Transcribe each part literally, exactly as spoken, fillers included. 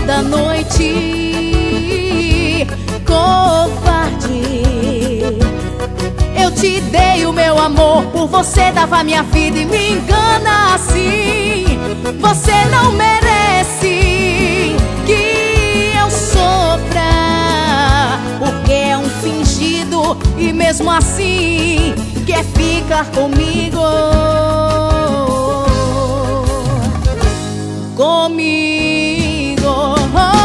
toda noite. Covarde, eu te dei o meu amor, por você dava minha vida e me engana assim. Você não merece que eu sofra, porque é um fingido e mesmo assim quer ficar comigo. Comigo.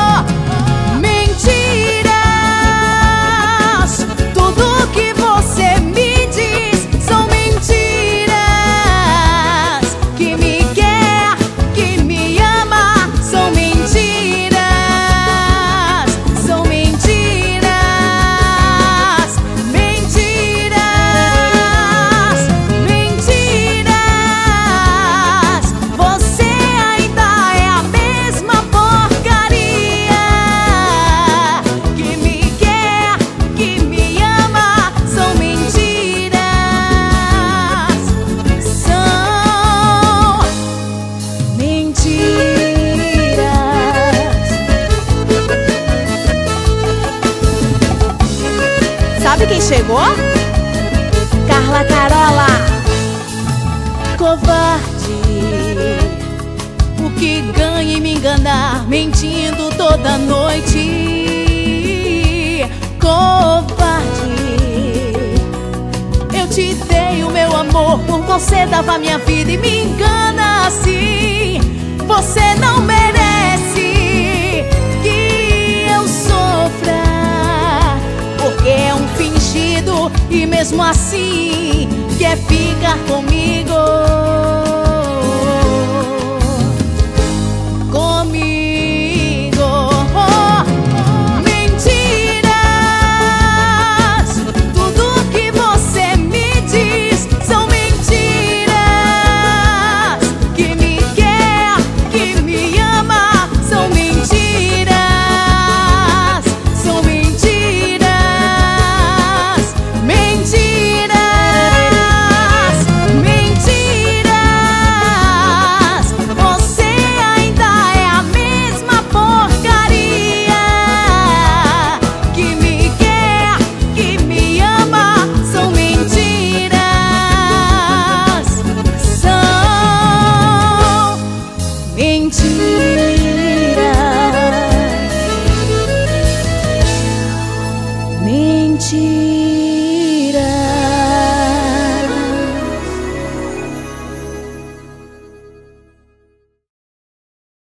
Mentiras, tudo que você me diz são mentiras. Que me quer, que me ama, são mentiras. São mentiras, mentiras, mentiras. Você ainda é a mesma porcaria. Que me quer, que me ama, são mentiras. São mentiras. Sabe quem chegou? Carla Carola. Covarde, o que ganha em me enganar, mentindo toda noite. Covarde, eu te dei o meu amor, por você dava minha vida e me engana assim. Você não merece que eu sofra, porque é um fingido e mesmo assim quer ficar comigo.